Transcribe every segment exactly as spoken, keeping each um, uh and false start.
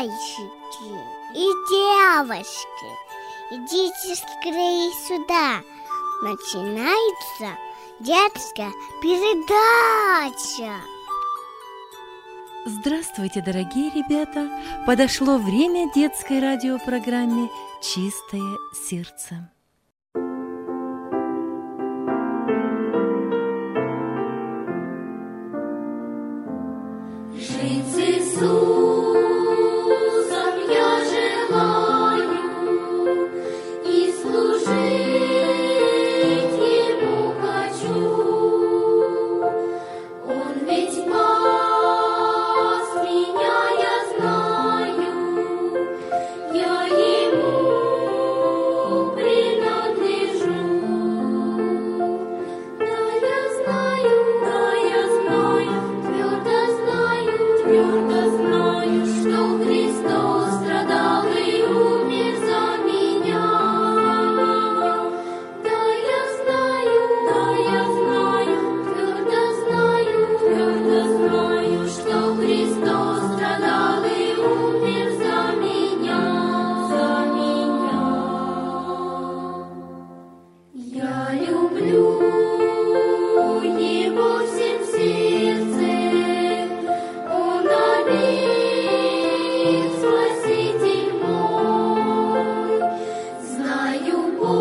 Мальчики и девочки, идите скорее сюда. Начинается детская передача. Здравствуйте, дорогие ребята! Подошло время детской радиопрограмме «Чистое сердце». Жить с Иисусом я желаю и служить Ему хочу. Он ведь спас меня, я знаю, я Ему принадлежу. Да, я знаю, да, я знаю, твердо знаю, твердо знаю, что Христос страдал и умер за меня. Да, я знаю, да, я знаю, твердо знаю, твердо знаю, что Христос страдал и умер за меня, за меня. Я люблю Его всем сердцем, Он один Спаситель мой. Знаю,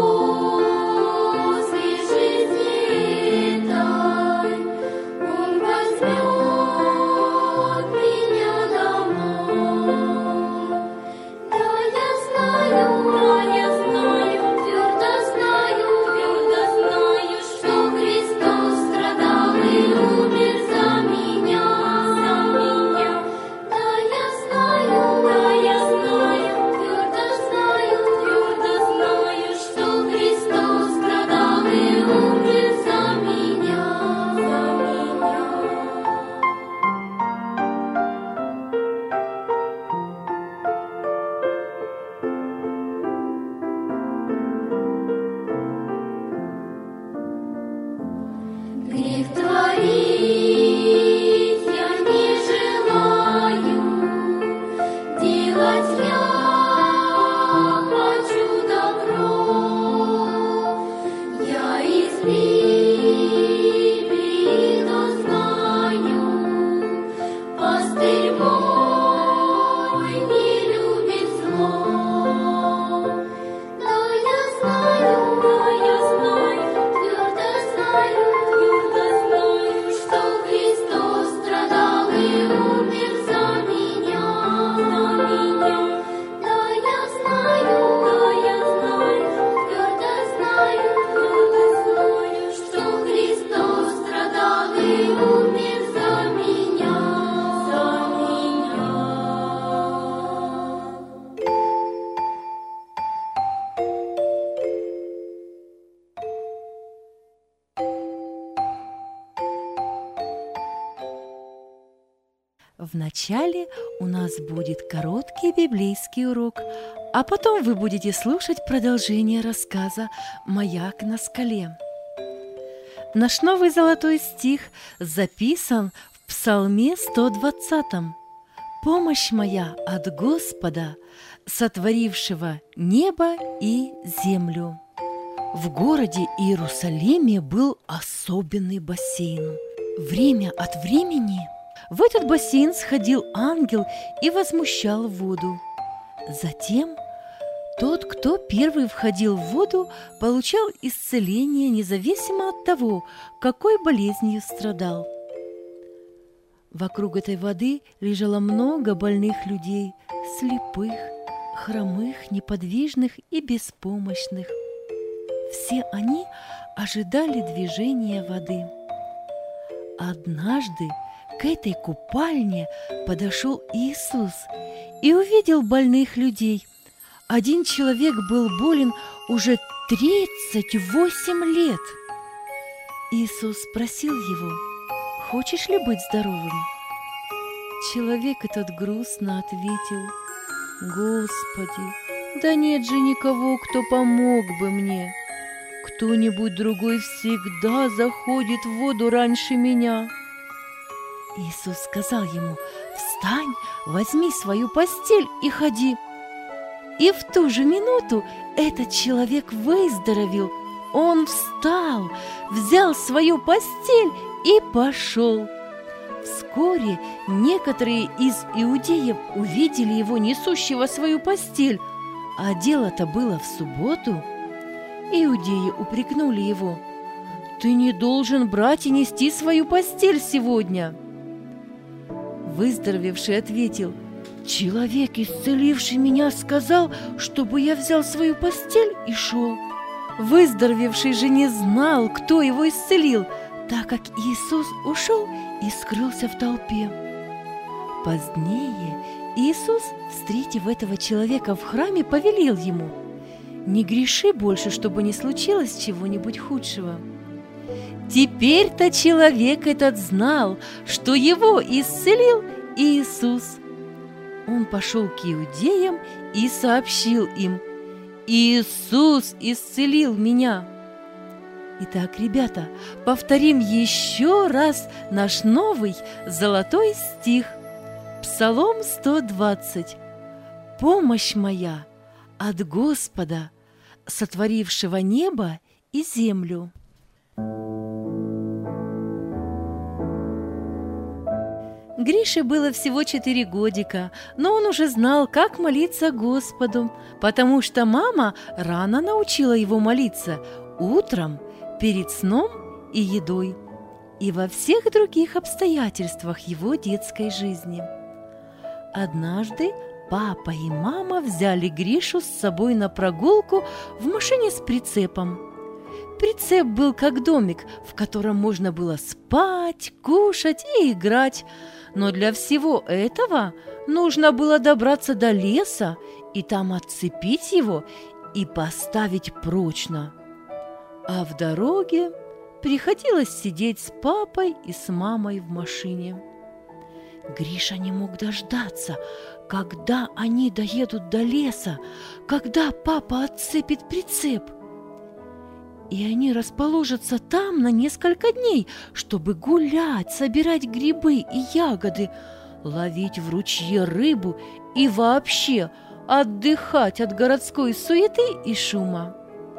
после жизни этой Он возьмет меня домой. Да, я знаю, да, я знаю, твердо знаю, твердо знаю, что Христос страдал и умер за меня, за меня. Да, я знаю, да, я знаю, твердо знаю, твердо знаю, что Христос страдал и умер за меня, за меня. Грех творить я не желаю, делать я хочу добро. Я из Библии то знаю, пастырь мой не любит зло. Да, я знаю, да, я знаю, твердо знаю, твердо знаю, что Христос страдал и умер за меня, за меня. Да, я знаю, да, я знаю, твердо знаю, твердо знаю, что Христос страдал и умер за меня, за меня. Вначале у нас будет короткий библейский урок, а потом вы будете слушать продолжение рассказа «Маяк на скале». Наш новый золотой стих записан в Псалме сто двадцатом. «Помощь моя от Господа, сотворившего небо и землю». В городе Иерусалиме был особенный бассейн. Время от времени в этот бассейн сходил ангел и возмущал воду. Затем тот, кто первый входил в воду, получал исцеление независимо от того, какой болезнью страдал. Вокруг этой воды лежало много больных людей, слепых, хромых, неподвижных и беспомощных. Все они ожидали движения воды. Однажды к этой купальне подошел Иисус и увидел больных людей. Один человек был болен уже тридцать восемь лет. Иисус спросил его: «Хочешь ли быть здоровым?» Человек этот грустно ответил: «Господи, да нет же никого, кто помог бы мне. Кто-нибудь другой всегда заходит в воду раньше меня». Иисус сказал ему: «Встань, возьми свою постель и ходи». И в ту же минуту этот человек выздоровел. Он встал, взял свою постель и пошел. Вскоре некоторые из иудеев увидели его несущего свою постель, а дело-то было в субботу. Иудеи упрекнули его: «Ты не должен брать и нести свою постель сегодня». Выздоровевший ответил: «Человек, исцеливший меня, сказал, чтобы я взял свою постель и шел». Выздоровевший же не знал, кто его исцелил, так как Иисус ушел и скрылся в толпе. Позднее Иисус, встретив этого человека в храме, повелел ему: «Не греши больше, чтобы не случилось чего-нибудь худшего». Теперь-то человек этот знал, что его исцелил Иисус. Он пошел к иудеям и сообщил им: «Иисус исцелил меня». Итак, ребята, повторим еще раз наш новый золотой стих. Псалом сто двадцать. «Помощь моя от Господа, сотворившего небо и землю». Грише было всего четыре годика, но он уже знал, как молиться Господу, потому что мама рано научила его молиться утром, перед сном и едой, и во всех других обстоятельствах его детской жизни. Однажды папа и мама взяли Гришу с собой на прогулку в машине с прицепом. Прицеп был как домик, в котором можно было спать, кушать и играть, но для всего этого нужно было добраться до леса и там отцепить его и поставить прочно. А в дороге приходилось сидеть с папой и с мамой в машине. Гриша не мог дождаться, когда они доедут до леса, когда папа отцепит прицеп. И они расположатся там на несколько дней, чтобы гулять, собирать грибы и ягоды, ловить в ручье рыбу и вообще отдыхать от городской суеты и шума.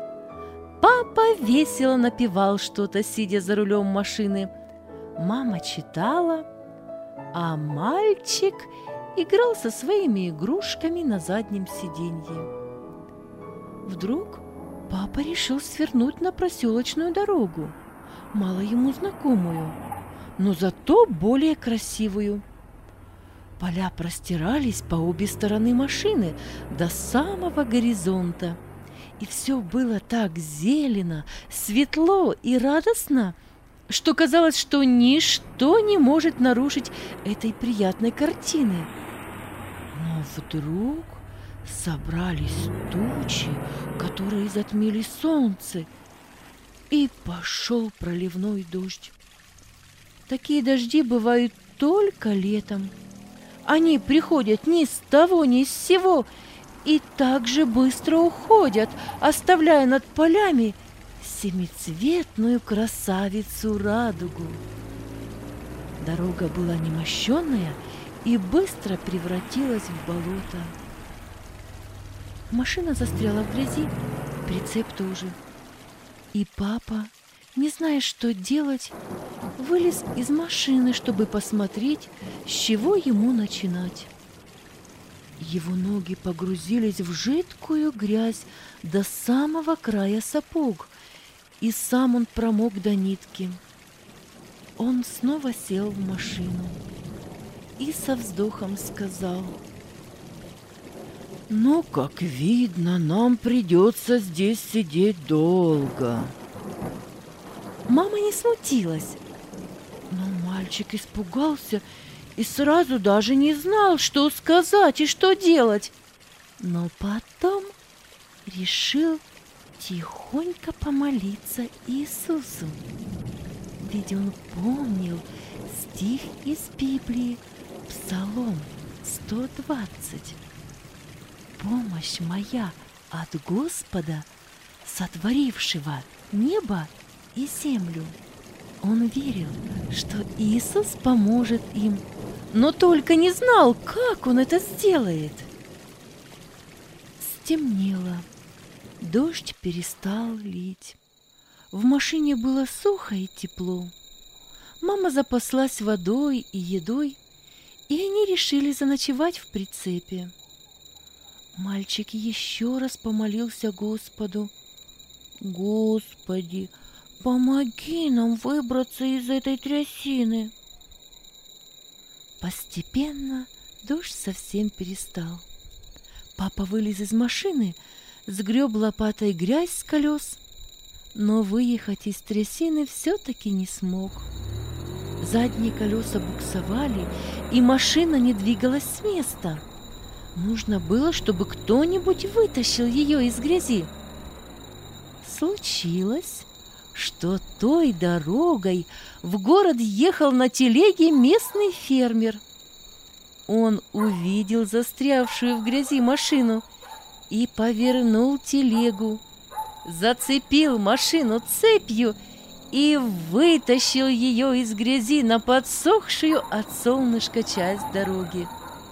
Папа весело напевал что-то, сидя за рулем машины. Мама читала, а мальчик играл со своими игрушками на заднем сиденье. Вдруг папа решил свернуть на проселочную дорогу, мало ему знакомую, но зато более красивую. Поля простирались по обе стороны машины до самого горизонта, и все было так зелено, светло и радостно, что казалось, что ничто не может нарушить этой приятной картины. Но вдруг собрались тучи, которые затмили солнце, и пошел проливной дождь. Такие дожди бывают только летом. Они приходят ни с того, ни с сего, и так же быстро уходят, оставляя над полями семицветную красавицу радугу. Дорога была немощенная и быстро превратилась в болото. Машина застряла в грязи, прицеп тоже. И папа, не зная, что делать, вылез из машины, чтобы посмотреть, с чего ему начинать. Его ноги погрузились в жидкую грязь до самого края сапог, и сам он промок до нитки. Он снова сел в машину и со вздохом сказал: «Ну, как видно, нам придется здесь сидеть долго». Мама не смутилась, но мальчик испугался и сразу даже не знал, что сказать и что делать. Но потом решил тихонько помолиться Иисусу, ведь он помнил стих из Библии, Псалом сто двадцать. «Помощь моя от Господа, сотворившего небо и землю». Он верил, что Иисус поможет им, но только не знал, как он это сделает. Стемнело, дождь перестал лить. В машине было сухо и тепло. Мама запаслась водой и едой, и они решили заночевать в прицепе. Мальчик еще раз помолился Господу: «Господи, помоги нам выбраться из этой трясины». Постепенно дождь совсем перестал. Папа вылез из машины, сгреб лопатой грязь с колес, но выехать из трясины все-таки не смог. Задние колеса буксовали, и машина не двигалась с места. Нужно было, чтобы кто-нибудь вытащил ее из грязи. Случилось, что той дорогой в город ехал на телеге местный фермер. Он увидел застрявшую в грязи машину и повернул телегу, зацепил машину цепью и вытащил ее из грязи на подсохшую от солнышка часть дороги.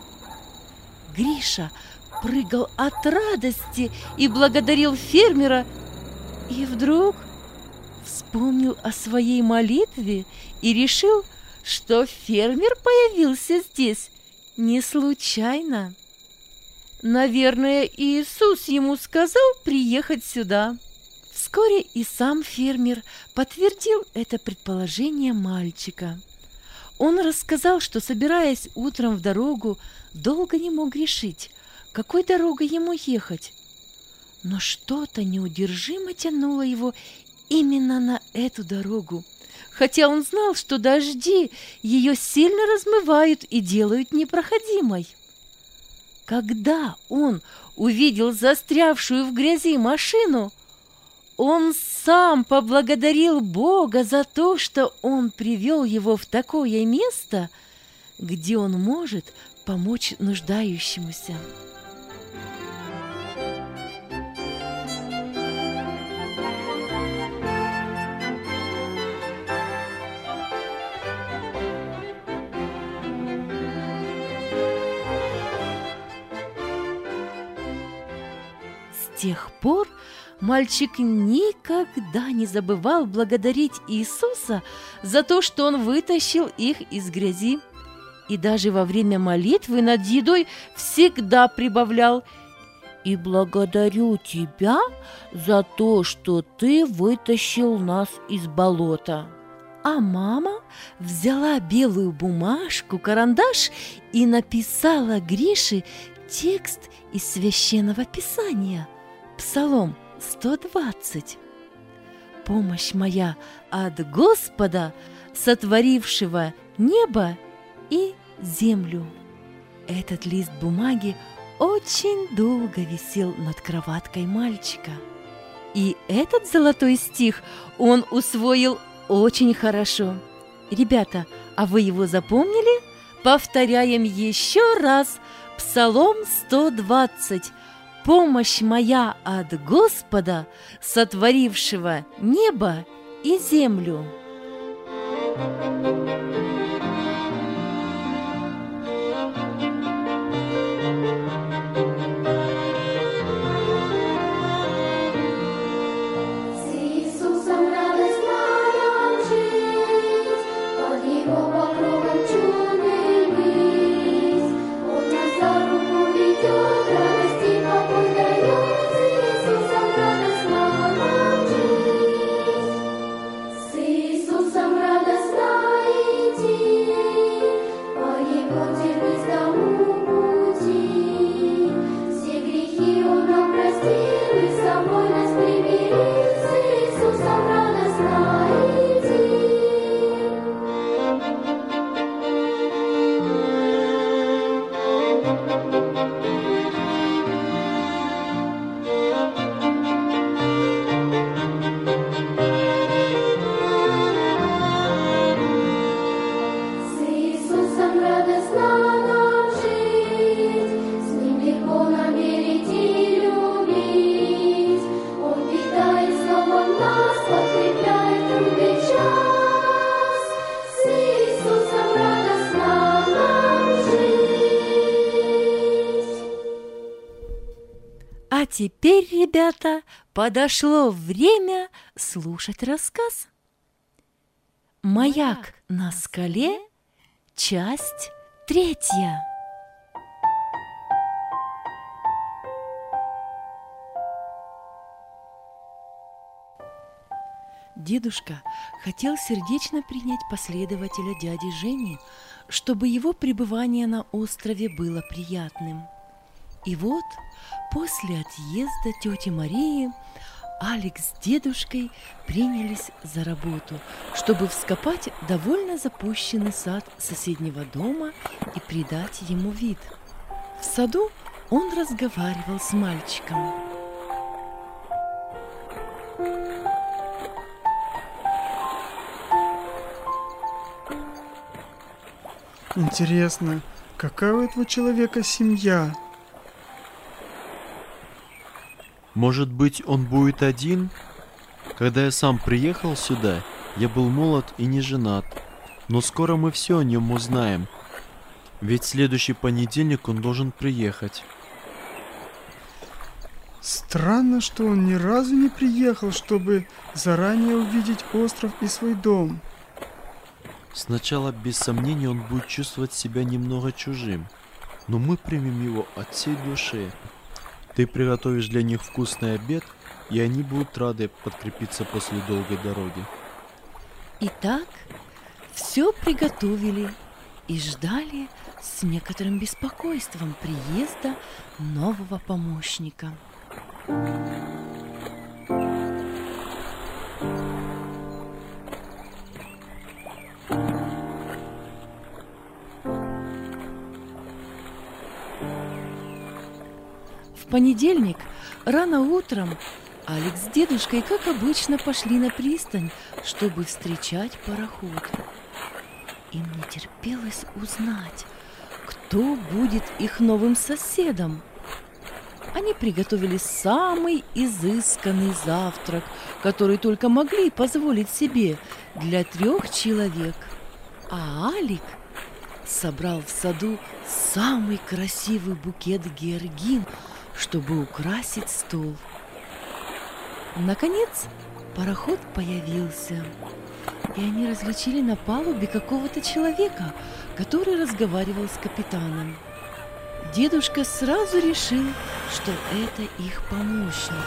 Гриша прыгал от радости и благодарил фермера, и вдруг вспомнил о своей молитве и решил, что фермер появился здесь не случайно. Наверное, Иисус ему сказал приехать сюда. Вскоре и сам фермер подтвердил это предположение мальчика. Он рассказал, что, собираясь утром в дорогу, долго не мог решить, какой дорогой ему ехать. Но что-то неудержимо тянуло его именно на эту дорогу, хотя он знал, что дожди ее сильно размывают и делают непроходимой. Когда он увидел застрявшую в грязи машину, он сам поблагодарил Бога за то, что Он привел его в такое место, где он может помочь нуждающемуся. С тех пор мальчик никогда не забывал благодарить Иисуса за то, что Он вытащил их из грязи, и даже во время молитвы над едой всегда прибавлял: «И благодарю Тебя за то, что Ты вытащил нас из болота». А мама взяла белую бумажку, карандаш и написала Грише текст из Священного Писания, Псалом сто двадцать. «Помощь моя от Господа, сотворившего небо и землю». Этот лист бумаги очень долго висел над кроваткой мальчика. И этот золотой стих он усвоил очень хорошо. Ребята, а вы его запомнили? Повторяем еще раз Псалом сто двадцать. «Помощь моя от Господа, сотворившего небо и землю». Thank you. А теперь, ребята, подошло время слушать рассказ. «Маяк на скале», часть третья. Дедушка хотел сердечно принять последователя дяди Жени, чтобы его пребывание на острове было приятным. И вот, после отъезда тети Марии, Алекс с дедушкой принялись за работу, чтобы вскопать довольно запущенный сад соседнего дома и придать ему вид. В саду он разговаривал с мальчиком. Интересно, какая у этого человека семья? Может быть, он будет один? Когда я сам приехал сюда, я был молод и не женат. Но скоро мы все о нем узнаем. Ведь в следующий понедельник он должен приехать. Странно, что он ни разу не приехал, чтобы заранее увидеть остров и свой дом. Сначала, без сомнения, он будет чувствовать себя немного чужим. Но мы примем его от всей души. Ты приготовишь для них вкусный обед, и они будут рады подкрепиться после долгой дороги. Итак, все приготовили и ждали с некоторым беспокойством приезда нового помощника. В понедельник рано утром Алекс с дедушкой, как обычно, пошли на пристань, чтобы встречать пароход. Им не терпелось узнать, кто будет их новым соседом. Они приготовили самый изысканный завтрак, который только могли позволить себе для трех человек. А Алик собрал в саду самый красивый букет георгин, чтобы украсить стол. Наконец, пароход появился, и они различили на палубе какого-то человека, который разговаривал с капитаном. Дедушка сразу решил, что это их помощник.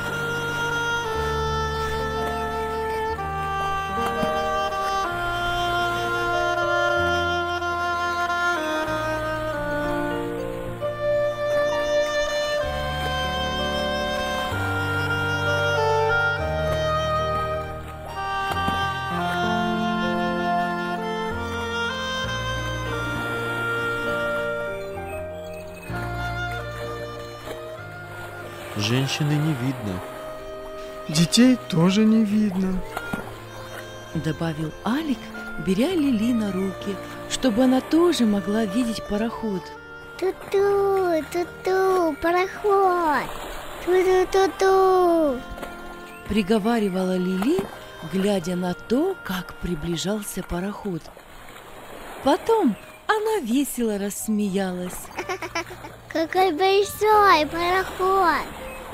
Женщины не видно. Детей тоже не видно. Добавил Алик, беря Лили на руки, чтобы она тоже могла видеть пароход. Ту-ту, ту-ту, пароход. Ту-ту-ту-ту. Приговаривала Лили, глядя на то, как приближался пароход. Потом она весело рассмеялась. Какой большой пароход.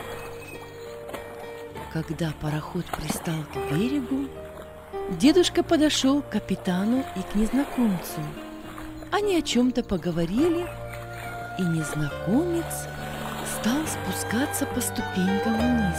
Когда пароход пристал к берегу, дедушка подошел к капитану и к незнакомцу. Они о чем-то поговорили, и незнакомец стал спускаться по ступенькам вниз.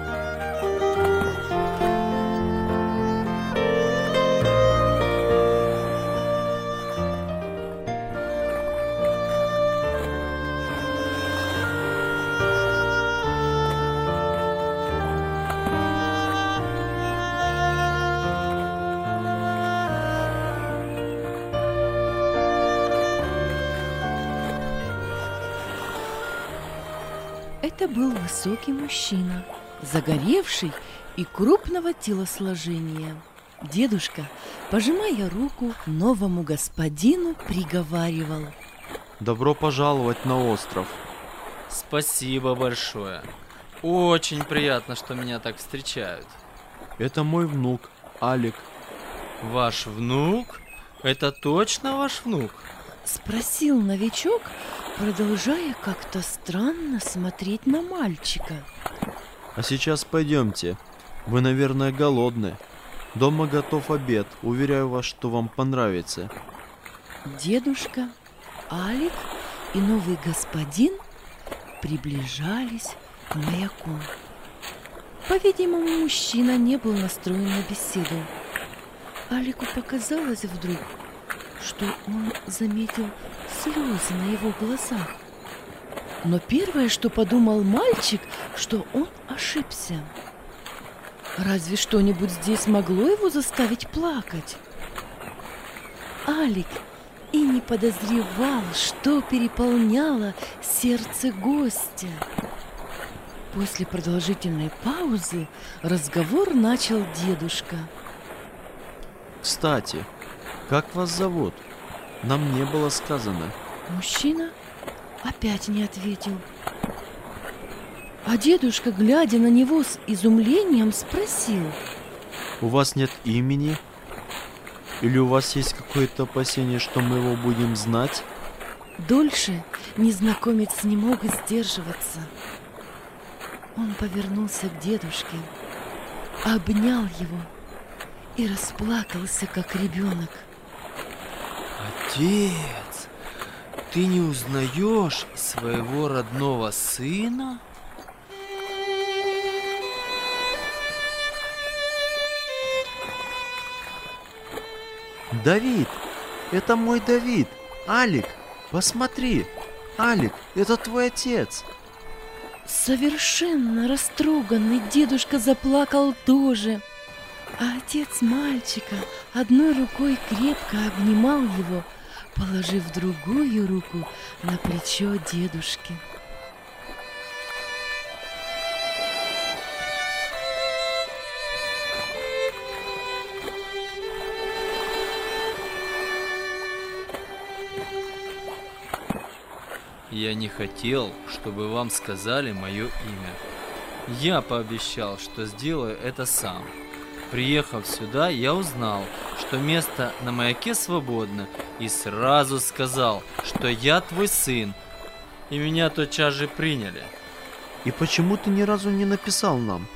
Это был высокий мужчина, загоревший и крупного телосложения. Дедушка, пожимая руку новому господину, приговаривал: Добро пожаловать на остров. Спасибо большое. Очень приятно, что меня так встречают. Это мой внук, Алик. Ваш внук? Это точно ваш внук? Спросил новичок, продолжая как-то странно смотреть на мальчика. А сейчас пойдемте. Вы, наверное, голодны. Дома готов обед. Уверяю вас, что вам понравится. Дедушка, Алик и новый господин приближались к маяку. По-видимому, мужчина не был настроен на беседу. Алику показалось вдруг, что он заметил слезы на его глазах. Но первое, что подумал мальчик, что он ошибся. Разве что-нибудь здесь могло его заставить плакать? Алик и не подозревал, что переполняло сердце гостя. После продолжительной паузы разговор начал дедушка. Кстати, как вас зовут? Нам не было сказано. Мужчина опять не ответил. А дедушка, глядя на него с изумлением, спросил: У вас нет имени? Или у вас есть какое-то опасение, что мы его будем знать? Дольше незнакомец не мог сдерживаться. Он повернулся к дедушке, обнял его и расплакался, как ребенок. Отец, ты не узнаешь своего родного сына? Давид! Это мой Давид! Алик, посмотри! Алик, это твой отец! Совершенно растроганный дедушка заплакал тоже. А отец мальчика одной рукой крепко обнимал его, положив другую руку на плечо дедушки. Я не хотел, чтобы вам сказали мое имя. Я пообещал, что сделаю это сам. Приехав сюда, я узнал, что место на маяке свободно, и сразу сказал, что я твой сын, и меня тотчас же приняли. И почему ты ни разу не написал нам?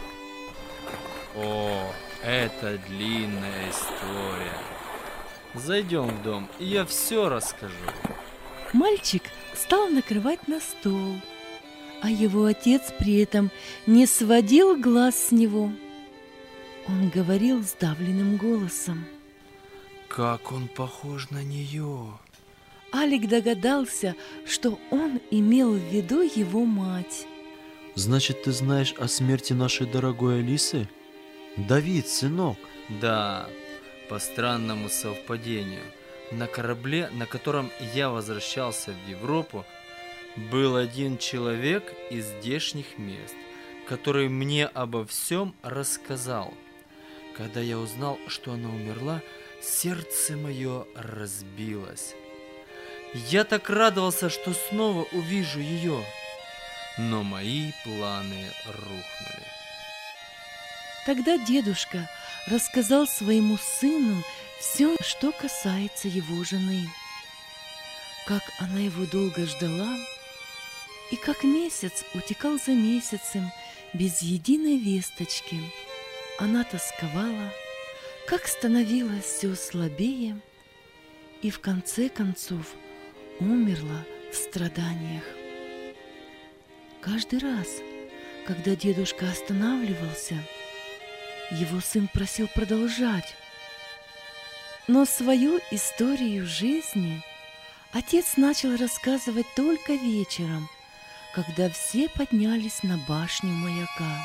О, это длинная история. Зайдем в дом, и я все расскажу. Мальчик стал накрывать на стол, а его отец при этом не сводил глаз с него. Он говорил сдавленным голосом. Как он похож на нее. Алик догадался, что он имел в виду его мать. Значит, ты знаешь о смерти нашей дорогой Алисы? Давид, сынок. Да, по странному совпадению. На корабле, на котором я возвращался в Европу, был один человек из здешних мест, который мне обо всем рассказал. Когда я узнал, что она умерла, сердце мое разбилось. Я так радовался, что снова увижу ее, но мои планы рухнули. Тогда дедушка рассказал своему сыну все, что касается его жены. Как она его долго ждала, и как месяц утекал за месяцем без единой весточки. Она тосковала, как становилась все слабее, и в конце концов умерла в страданиях. Каждый раз, когда дедушка останавливался, его сын просил продолжать. Но свою историю жизни отец начал рассказывать только вечером, когда все поднялись на башню маяка.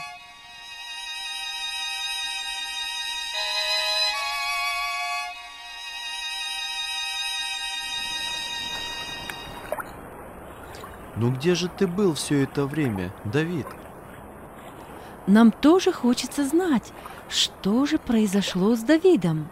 Ну где же ты был все это время, Давид? Нам тоже хочется знать, что же произошло с Давидом.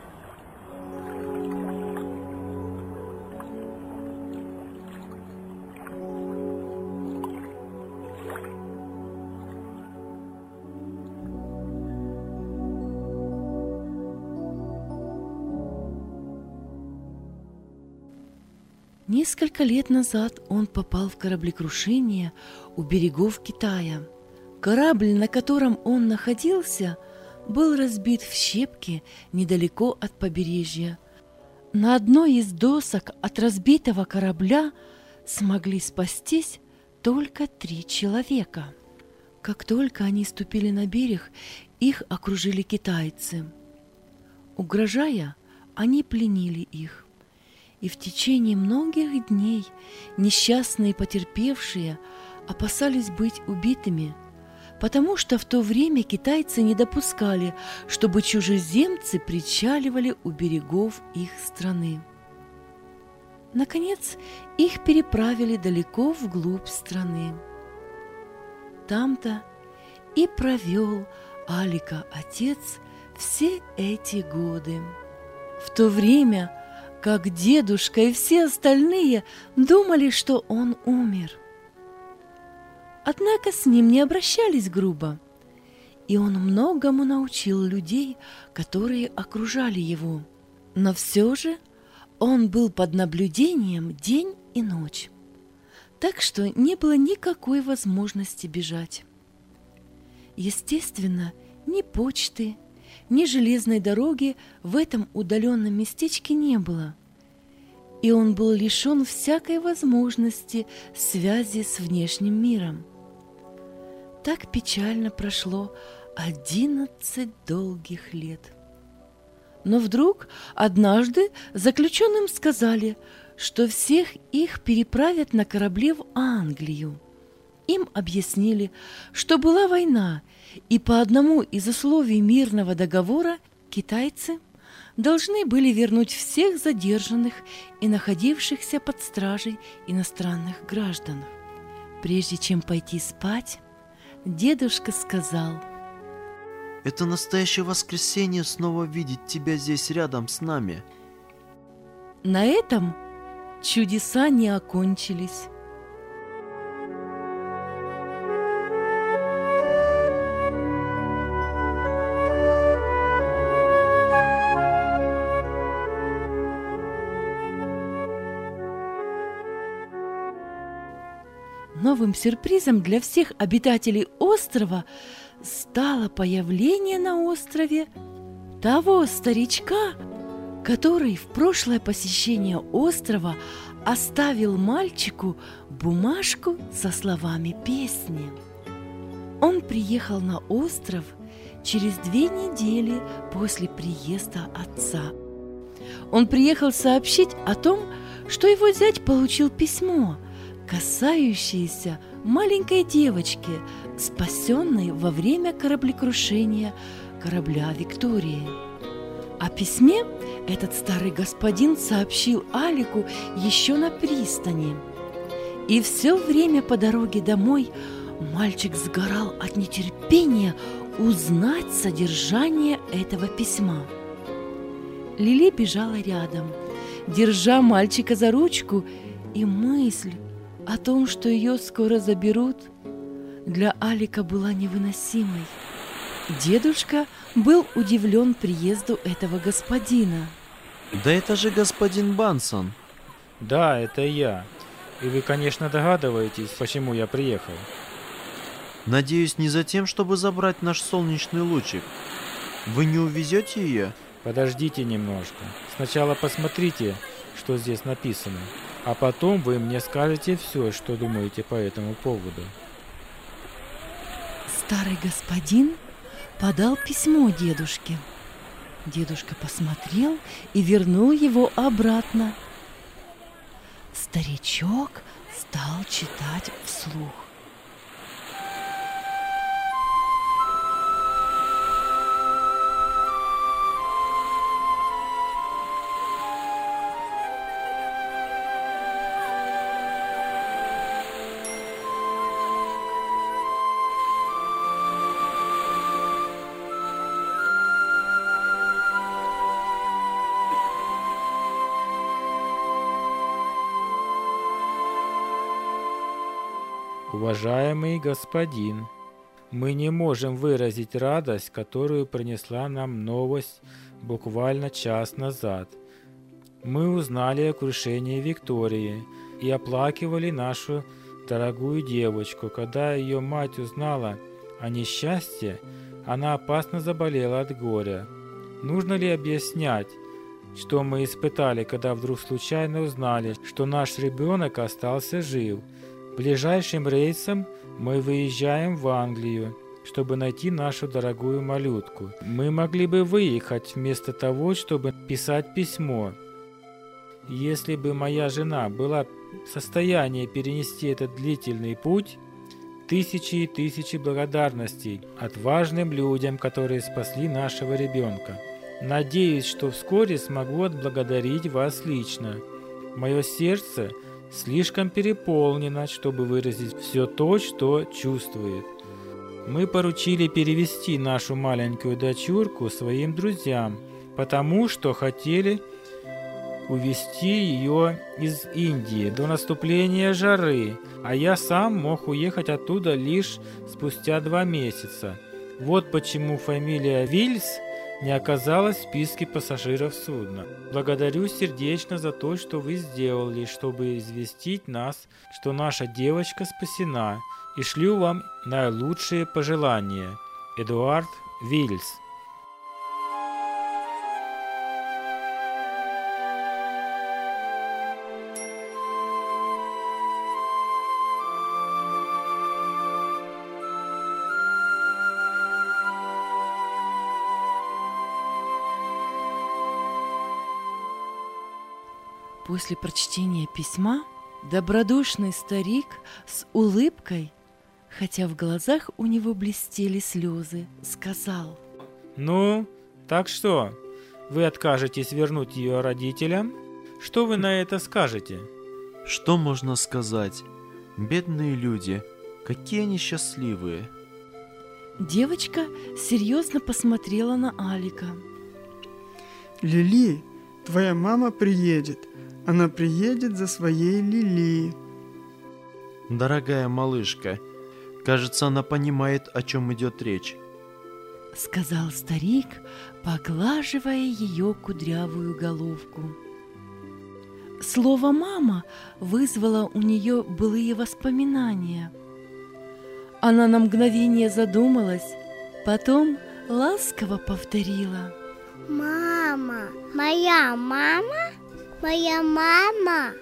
Несколько лет назад он попал в кораблекрушение у берегов Китая. Корабль, на котором он находился, был разбит в щепки недалеко от побережья. На одной из досок от разбитого корабля смогли спастись только три человека. Как только они ступили на берег, их окружили китайцы. Угрожая, они пленили их. И в течение многих дней несчастные потерпевшие опасались быть убитыми, потому что в то время китайцы не допускали, чтобы чужеземцы причаливали у берегов их страны. Наконец, их переправили далеко вглубь страны. Там-то и провел Алика отец все эти годы. В то время, как дедушка и все остальные думали, что он умер. Однако с ним не обращались грубо, и он многому научил людей, которые окружали его. Но все же он был под наблюдением день и ночь, так что не было никакой возможности бежать. Естественно, ни почты, ни железной дороги в этом удаленном местечке не было, и он был лишен всякой возможности связи с внешним миром. Так печально прошло одиннадцать долгих лет. Но вдруг однажды заключенным сказали, что всех их переправят на корабле в Англию. Им объяснили, что была война, и по одному из условий мирного договора китайцы должны были вернуть всех задержанных и находившихся под стражей иностранных граждан. Прежде чем пойти спать, дедушка сказал: «Это настоящее воскресенье снова видеть тебя здесь рядом с нами». На этом чудеса не окончились. Новым сюрпризом для всех обитателей острова стало появление на острове того старичка, который в прошлое посещение острова оставил мальчику бумажку со словами песни. Он приехал на остров через две недели после приезда отца. Он приехал сообщить о том, что его зять получил письмо, касающееся маленькой девочки, спасенной во время кораблекрушения корабля «Виктория». О письме этот старый господин сообщил Алику еще на пристани. И все время по дороге домой мальчик сгорал от нетерпения узнать содержание этого письма. Лили бежала рядом, держа мальчика за ручку, и мысль о том, что ее скоро заберут, для Алика была невыносимой. Дедушка был удивлен приезду этого господина. Да это же господин Бансон. Да, это я. И вы, конечно, догадываетесь, почему я приехал. Надеюсь, не за тем, чтобы забрать наш солнечный лучик. Вы не увезете ее? Подождите немножко. Сначала посмотрите, что здесь написано, а потом вы мне скажете все, что думаете по этому поводу. Старый господин подал письмо дедушке. Дедушка посмотрел и вернул его обратно. Старичок стал читать вслух. Уважаемый господин, мы не можем выразить радость, которую принесла нам новость буквально час назад. Мы узнали о крушении Виктории и оплакивали нашу дорогую девочку. Когда ее мать узнала о несчастье, она опасно заболела от горя. Нужно ли объяснять, что мы испытали, когда вдруг случайно узнали, что наш ребенок остался жив? Ближайшим рейсом мы выезжаем в Англию, чтобы найти нашу дорогую малютку. Мы могли бы выехать вместо того, чтобы писать письмо. Если бы моя жена была в состоянии перенести этот длительный путь, тысячи и тысячи благодарностей отважным людям, которые спасли нашего ребенка. Надеюсь, что вскоре смогу отблагодарить вас лично. Мое сердце слишком переполнено, чтобы выразить все то, что чувствует. Мы поручили перевести нашу маленькую дочурку своим друзьям, потому что хотели увезти ее из Индии до наступления жары, а я сам мог уехать оттуда лишь спустя два месяца. Вот почему фамилия Вильс не оказалась в списке пассажиров судна. Благодарю сердечно за то, что вы сделали, чтобы известить нас, что наша девочка спасена, и шлю вам наилучшие пожелания. Эдуард Вильс. После прочтения письма добродушный старик с улыбкой, хотя в глазах у него блестели слезы, сказал: «Ну, так что, вы откажетесь вернуть ее родителям? Что вы на это скажете?» Что можно сказать? Бедные люди, какие они счастливые. Девочка серьезно посмотрела на Алика. Лили, твоя мама приедет. Она приедет за своей Лили. Дорогая малышка, кажется, она понимает, о чем идет речь. Сказал старик, поглаживая ее кудрявую головку. Слово «мама» вызвало у нее былые воспоминания. Она на мгновение задумалась, потом ласково повторила: Мама, моя мама, моя мама.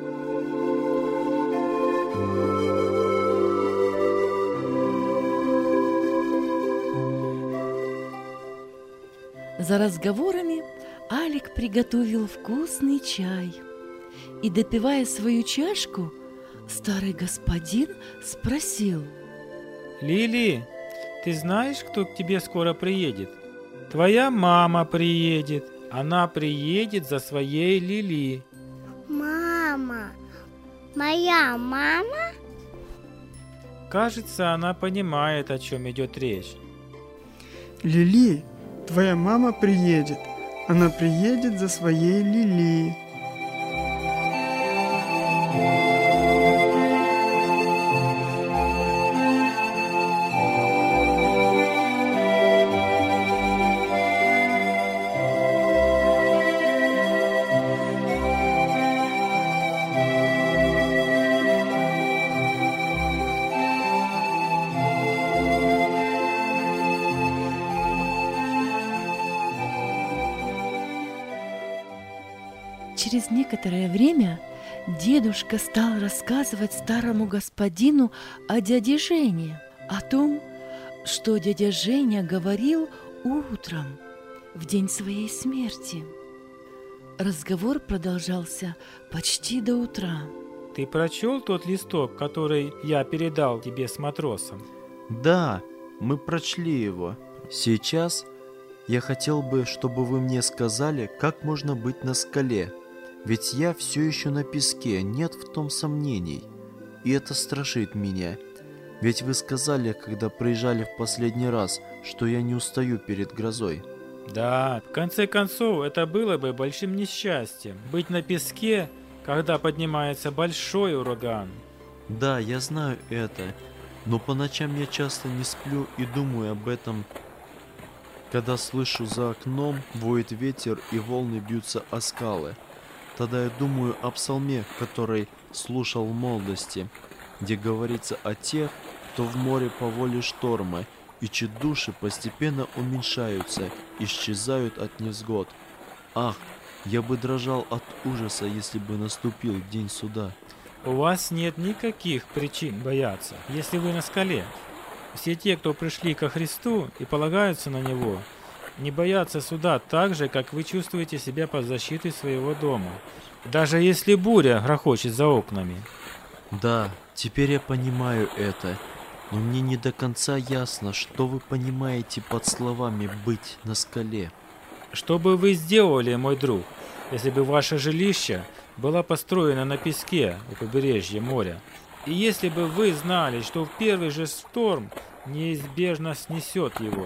За разговорами Алик приготовил вкусный чай. И, допивая свою чашку, старый господин спросил: «Лили, ты знаешь, кто к тебе скоро приедет? Твоя мама приедет. Она приедет за своей Лили». Мама, моя мама? Кажется, она понимает, о чем идет речь. Лили, твоя мама приедет. Она приедет за своей Лили. Через некоторое время дедушка стал рассказывать старому господину о дяде Жене, о том, что дядя Женя говорил утром, в день своей смерти. Разговор продолжался почти до утра. Ты прочел тот листок, который я передал тебе с матросом? Да, мы прочли его. Сейчас я хотел бы, чтобы вы мне сказали, как можно быть на скале. Ведь я все еще на песке, нет в том сомнений. И это страшит меня. Ведь вы сказали, когда приезжали в последний раз, что я не устаю перед грозой. Да, в конце концов, это было бы большим несчастьем. Быть на песке, когда поднимается большой ураган. Да, я знаю это. Но по ночам я часто не сплю и думаю об этом, когда слышу за окном воет ветер и волны бьются о скалы. тогда я думаю о псалме, который слушал в молодости, где говорится о тех, кто в море по воле шторма, и чьи души постепенно уменьшаются, исчезают от невзгод. Ах, я бы дрожал от ужаса, если бы наступил день суда. У вас нет никаких причин бояться, если вы на скале. Все те, кто пришли ко Христу и полагаются на Него, не боятся суда так же, как вы чувствуете себя под защитой своего дома, даже если буря грохочет за окнами. Да, теперь я понимаю это, но мне не до конца ясно, что вы понимаете под словами «быть на скале». Что бы вы сделали, мой друг, если бы ваше жилище было построено на песке у побережья моря, и если бы вы знали, что в первый же шторм неизбежно снесет его?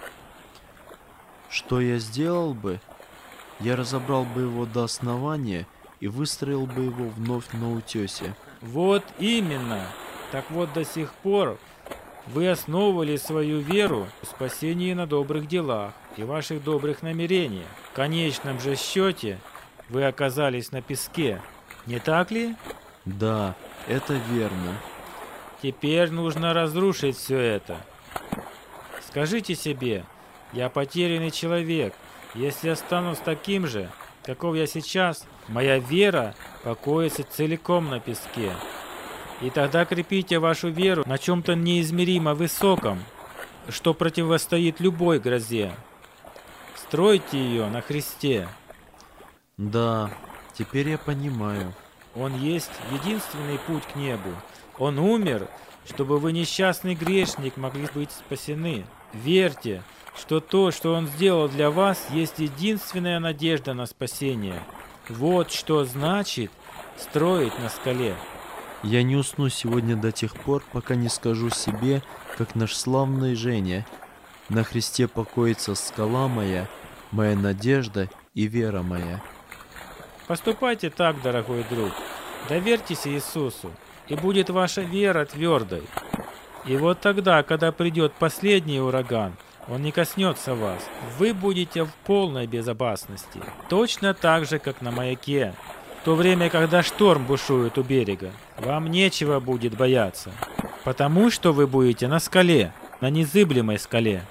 Что я сделал бы? Я разобрал бы его до основания и выстроил бы его вновь на утесе. Вот именно. Так вот, до сих пор вы основывали свою веру в спасении на добрых делах и ваших добрых намерениях. В конечном же счете вы оказались на песке, не так ли? Да, это верно. Теперь нужно разрушить все это. Скажите себе: я потерянный человек. Если останусь таким же, каков я сейчас, моя вера покоится целиком на песке. И тогда крепите вашу веру на чем-то неизмеримо высоком, что противостоит любой грозе. Стройте ее на Христе. Да, теперь я понимаю. Он есть единственный путь к небу. Он умер, чтобы вы, несчастный грешник, могли быть спасены. Верьте, что то, что Он сделал для вас, есть единственная надежда на спасение. Вот что значит строить на скале. Я не усну сегодня до тех пор, пока не скажу себе, как наш славный Женя: на Христе покоится скала моя, моя надежда и вера моя. Поступайте так, дорогой друг. Доверьтесь Иисусу, и будет ваша вера твердой. И вот тогда, когда придет последний ураган, он не коснется вас. Вы будете в полной безопасности. Точно так же, как на маяке. В то время, когда шторм бушует у берега, вам нечего будет бояться, потому что вы будете на скале, на незыблемой скале.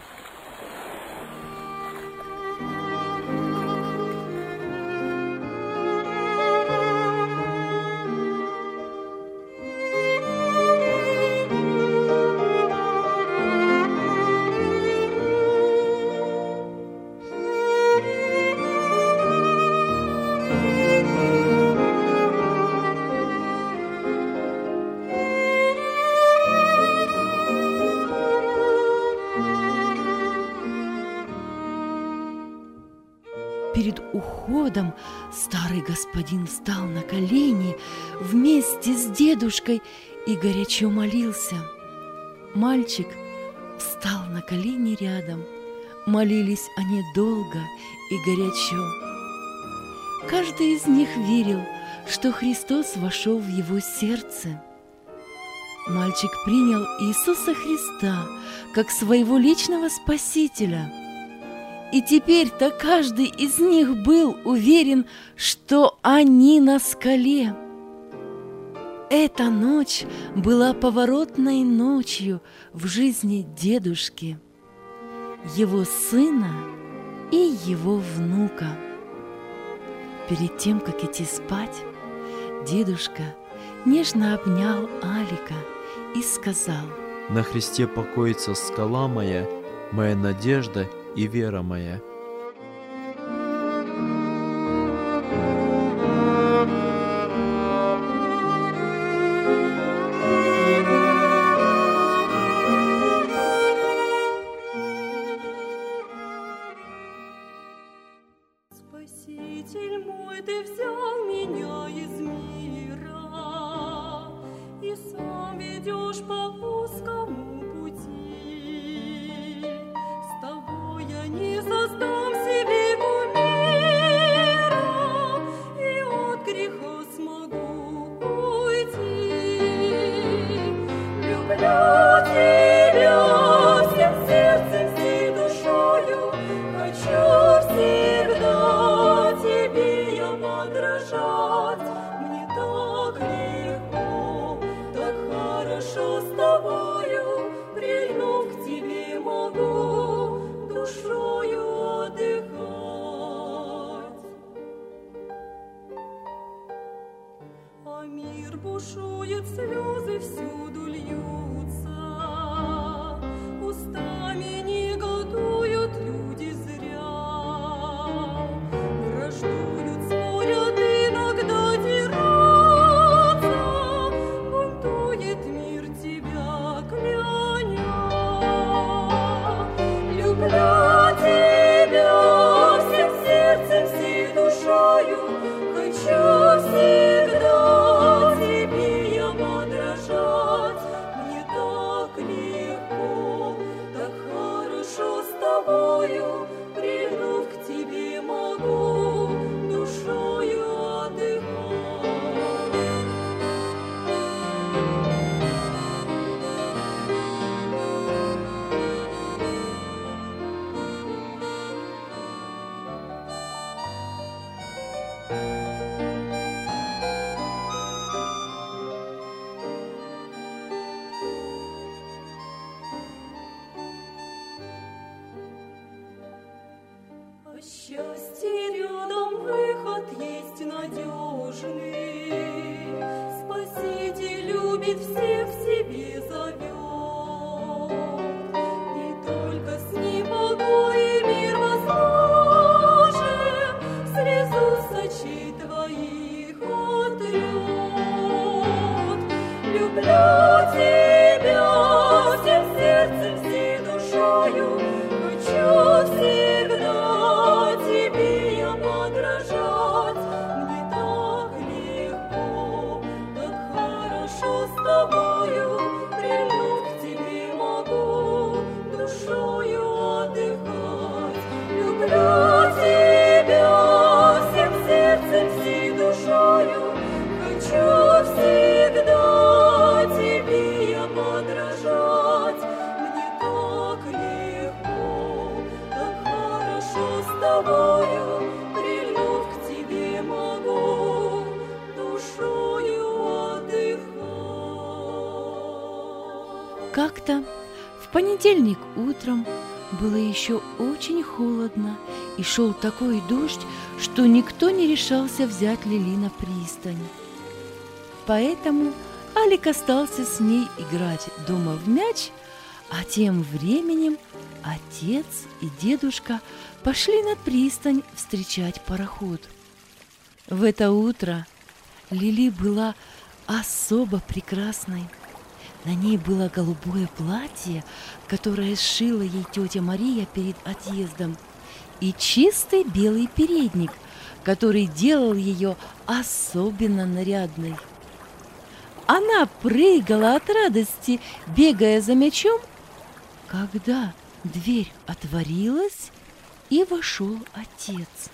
Перед уходом старый господин встал на колени вместе с дедушкой и горячо молился. Мальчик встал на колени рядом. Молились они долго и горячо. Каждый из них верил, что Христос вошел в его сердце. Мальчик принял Иисуса Христа как своего личного Спасителя. И теперь-то каждый из них был уверен, что они на скале. Эта ночь была поворотной ночью в жизни дедушки, его сына и его внука. Перед тем, как идти спать, дедушка нежно обнял Алика и сказал: «На Христе покоится скала моя, моя надежда и вера моя». Спаситель мой, ты взял меня из мира и сам ведешь по узкому пути. С тобой я не создам. бушует, слезы всюду льются. Устами негодуют люди зря. Враждуют, спорят, иногда дерутся. Бунтует мир тебя, кляня. Люблю тебя всем сердцем, всей душою. Хочу всегда тебе я подражать. Мне так легко, так хорошо с тобою. Прильнув к тебе могу душою отдыхать. А счастье рядом, выход есть надежный. Спаситель любит всех, в себе зовет. И только с ним покой и мир возможен. Слезу с очей твоих отрет. Люблю тебя всем сердцем, всей душою. Хочу всегда тебе я подражать. Мне так легко, так хорошо с тобою. Прильнув к тебе могу душою отдыхать. Люблю тебя всем сердцем, всей душою. Хочу всегда тебе я подражать. Мне так легко, так хорошо с тобою. Прильнув к тебе могу душою отдыхать. Как-то в понедельник утром было еще очень холодно, и шел такой дождь, что никто не решался взять Лили на пристань. Поэтому Алик остался с ней играть дома в мяч, а тем временем отец и дедушка пошли на пристань встречать пароход. В это утро Лили была особо прекрасной. На ней было голубое платье, которое сшила ей тетя Мария перед отъездом, и чистый белый передник, который делал ее особенно нарядной. Она прыгала от радости, бегая за мячом, когда дверь отворилась, и вошел отец.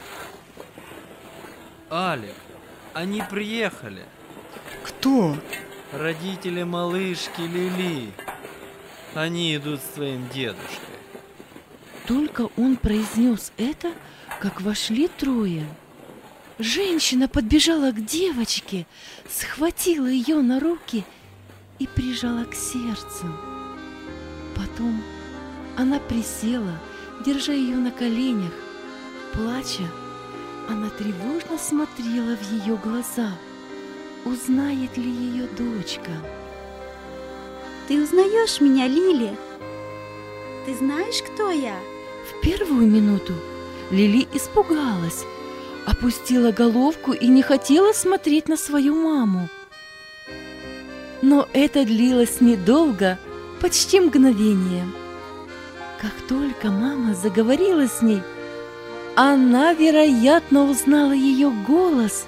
Алик, они приехали. Кто? Родители малышки Лили. Они идут с твоим дедушкой. Только он произнес это, как вошли трое. Женщина подбежала к девочке, схватила ее на руки и прижала к сердцу. Потом она присела, держа ее на коленях. Плача, она тревожно смотрела в ее глаза. Узнает ли ее дочка? Ты узнаешь меня, Лили? Ты знаешь, кто я? В первую минуту Лили испугалась, опустила головку и не хотела смотреть на свою маму. Но это длилось недолго, почти мгновение. Как только мама заговорила с ней, она, вероятно, узнала ее голос.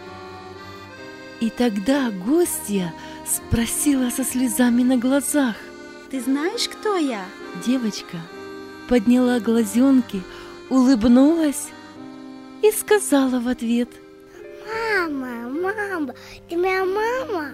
И тогда гостья спросила со слезами на глазах. Ты знаешь, кто я? Девочка подняла глазенки, улыбнулась и сказала в ответ: Мама, мама, ты моя мама?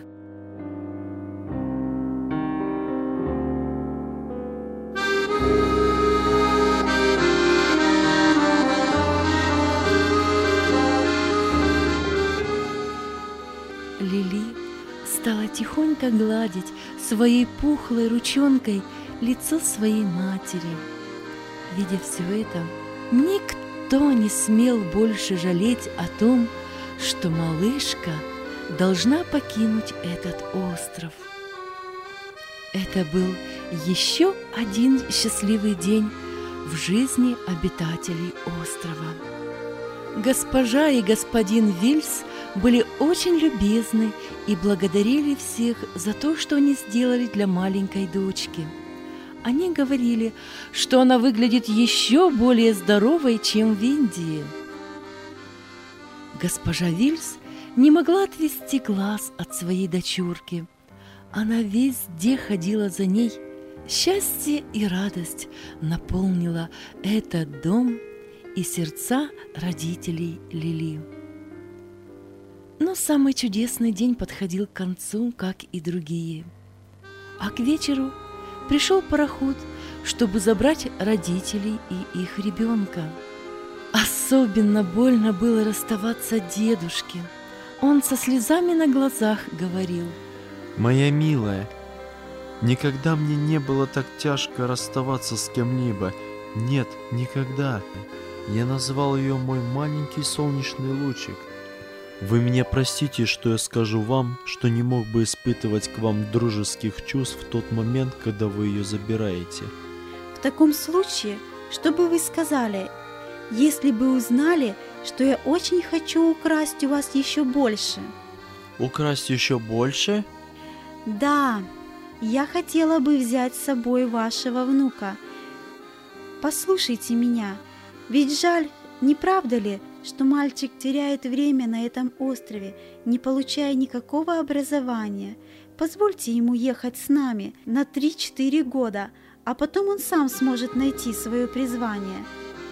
Лили стала тихонько гладить своей пухлой ручонкой лицо своей матери. Видя все это, никто не смел больше жалеть о том, что малышка должна покинуть этот остров. Это был еще один счастливый день в жизни обитателей острова. Госпожа и господин Вильс были очень любезны и благодарили всех за то, что они сделали для маленькой дочки. Они говорили, что она выглядит еще более здоровой, чем в Индии. Госпожа Вильс не могла отвести глаз от своей дочурки. Она везде ходила за ней. Счастье и радость наполнила этот дом и сердца родителей Лили. Но самый чудесный день подходил к концу, как и другие. А к вечеру пришел пароход, чтобы забрать родителей и их ребенка. Особенно больно было расставаться дедушке. Он со слезами на глазах говорил: «Моя милая, никогда мне не было так тяжко расставаться с кем-либо. Нет, никогда. Я назвал ее мой маленький солнечный лучик. Вы меня простите, что я скажу вам, что не мог бы испытывать к вам дружеских чувств в тот момент, когда вы ее забираете». В таком случае, что бы вы сказали, если бы узнали, что я очень хочу украсть у вас еще больше? Украсть еще больше? Да, я хотела бы взять с собой вашего внука. Послушайте меня, ведь жаль, не правда ли, что мальчик теряет время на этом острове, не получая никакого образования? Позвольте ему ехать с нами на три-четыре года, а потом он сам сможет найти свое призвание.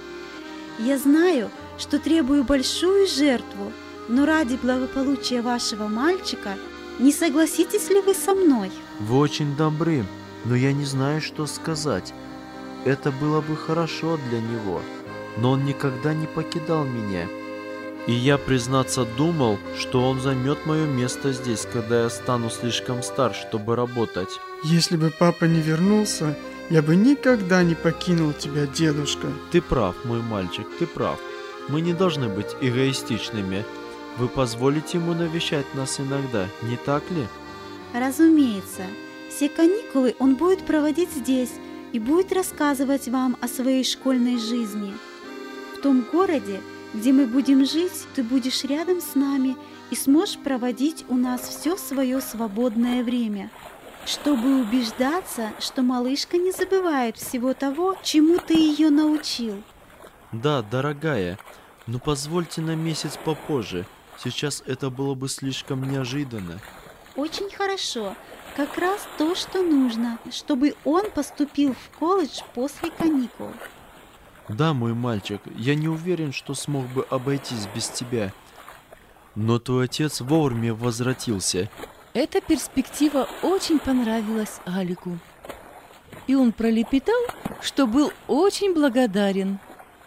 Я знаю, что требую большую жертву, но ради благополучия вашего мальчика не согласитесь ли вы со мной? Вы очень добры, но я не знаю, что сказать. Это было бы хорошо для него, но он никогда не покидал меня. И я, признаться, думал, что он займет мое место здесь, когда я стану слишком стар, чтобы работать. Если бы папа не вернулся, я бы никогда не покинул тебя, дедушка. Ты прав, мой мальчик, ты прав. Мы не должны быть эгоистичными. Вы позволите ему навещать нас иногда, не так ли? Разумеется. Все каникулы он будет проводить здесь и будет рассказывать вам о своей школьной жизни. В том городе, где мы будем жить, ты будешь рядом с нами и сможешь проводить у нас все свое свободное время, чтобы убеждаться, что малышка не забывает всего того, чему ты ее научил. Да, дорогая, но позвольте на месяц попозже. Сейчас это было бы слишком неожиданно. Очень хорошо. Как раз то, что нужно, чтобы он поступил в колледж после каникул. Да, мой мальчик, я не уверен, что смог бы обойтись без тебя. Но твой отец вовремя возвратился. Эта перспектива очень понравилась Алику. И он пролепетал, что был очень благодарен.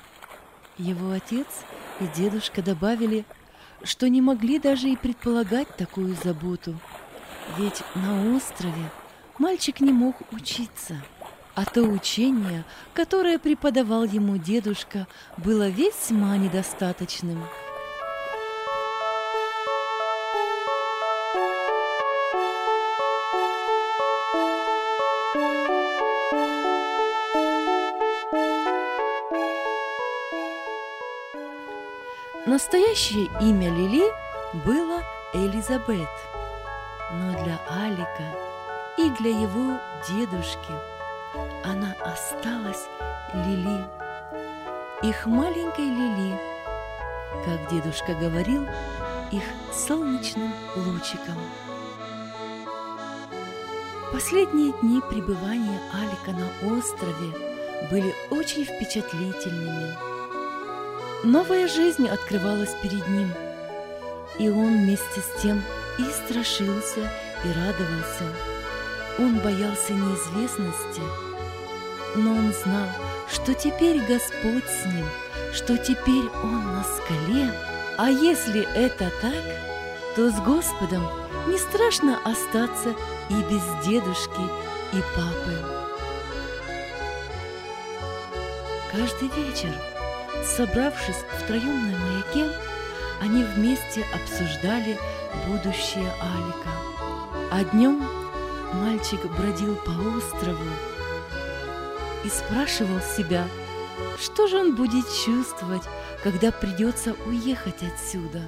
Его отец и дедушка добавили, что не могли даже и предполагать такую заботу. Ведь на острове мальчик не мог учиться. А то учение, которое преподавал ему дедушка, было весьма недостаточным. Настоящее имя Лили было Элизабет, но для Алика и для его дедушки она осталась Лили, их маленькой Лили, как дедушка говорил, их солнечным лучиком. Последние дни пребывания Алика на острове были очень впечатлительными. Новая жизнь открывалась перед ним, и он вместе с тем и страшился, и радовался. Он боялся неизвестности, но он знал, что теперь Господь с ним, что теперь он на скале. А если это так, то с Господом не страшно остаться и без дедушки, и папы. Каждый вечер, собравшись втроем на маяке, они вместе обсуждали будущее Алика. А днем мальчик бродил по острову и спрашивал себя, что же он будет чувствовать, когда придется уехать отсюда.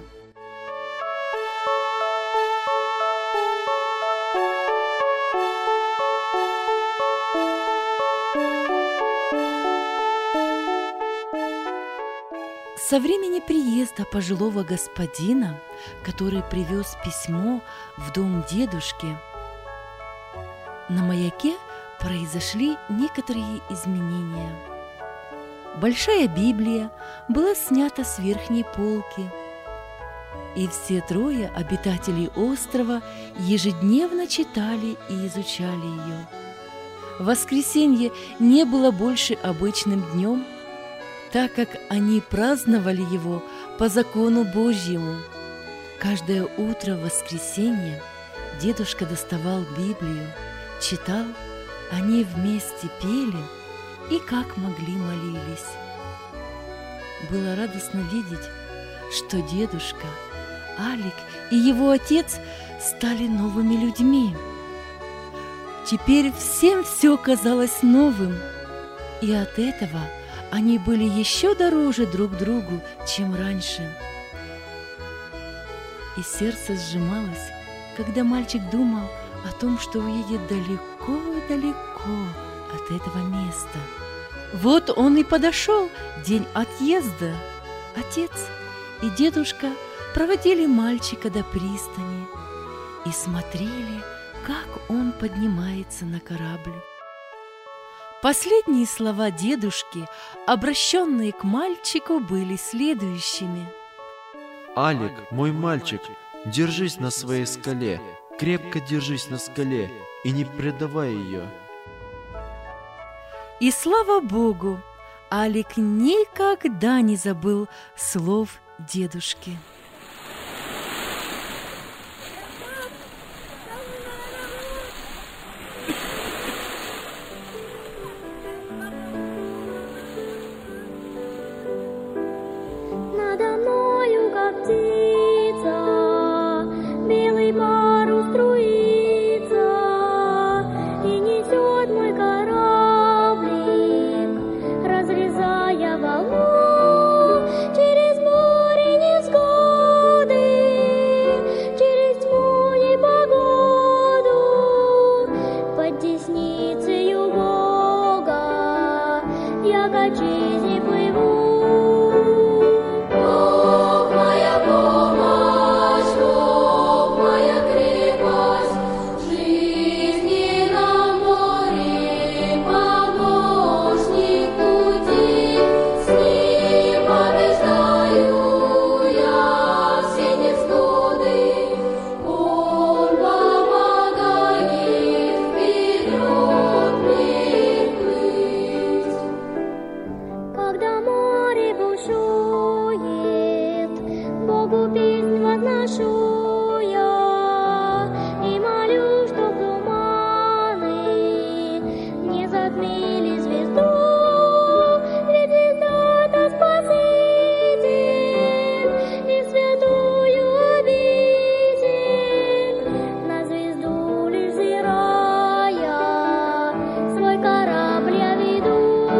Со времени приезда пожилого господина, который привез письмо в дом дедушки, на маяке произошли некоторые изменения. Большая Библия была снята с верхней полки, и все трое обитателей острова ежедневно читали и изучали ее. Воскресенье не было больше обычным днем, так как они праздновали его по закону Божьему. Каждое утро в воскресенье дедушка доставал Библию, читал, они вместе пели и как могли молились. Было радостно видеть, что дедушка, Алик и его отец стали новыми людьми. Теперь всем все казалось новым, и от этого они были еще дороже друг другу, чем раньше. И сердце сжималось, когда мальчик думал о том, что уедет далеко-далеко от этого места. Вот он и подошел, день отъезда. Отец и дедушка проводили мальчика до пристани и смотрели, как он поднимается на корабль. Последние слова дедушки, обращенные к мальчику, были следующими. «Алик, мой мальчик, держись на своей скале, крепко держись на скале и не предавай ее». И слава Богу, Алик никогда не забыл слов дедушки. Надо мною, как птица, белый парус струится, и несет мой кораблик, разрезая волну через море невзгоды, через тьму непогоду, под десницею Бога я к отчизне плыву. Когда море бушует, Богу песнь возношу я и молю, чтоб туманы не затмили звезду, ведь звезда-то Спаситель и святую обитель, на звезду лишь взирая, свой корабль я веду.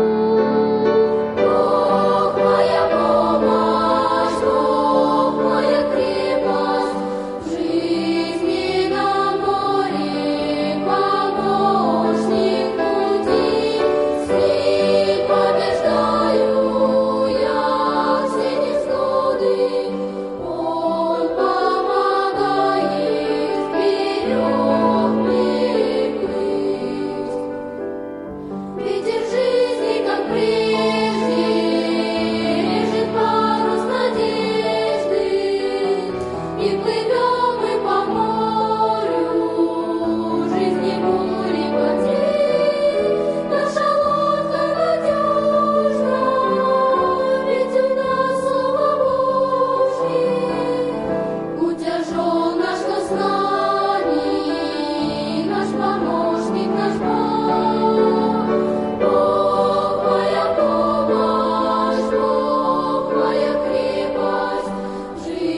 Ветер жизни, как прежде, режет парус надежды, и плывем мы по морю, жизни бури потерь. Наша лодка надежна, ведь у нас слово Божье. Утяжел наш, но с нами, наш помощник, наш Бог. Бог моя помощь, Бог моя крепость, жизнь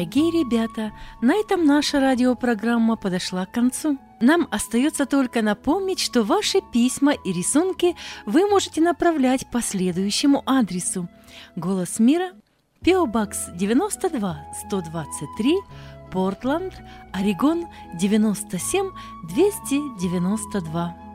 Дорогие ребята, на этом наша радиопрограмма подошла к концу. Нам остается только напомнить, что ваши письма и рисунки вы можете направлять по следующему адресу. «Голос мира», пэ о Box девяносто два сто двадцать три, Портланд, Орегон девяносто семь двести девяносто два.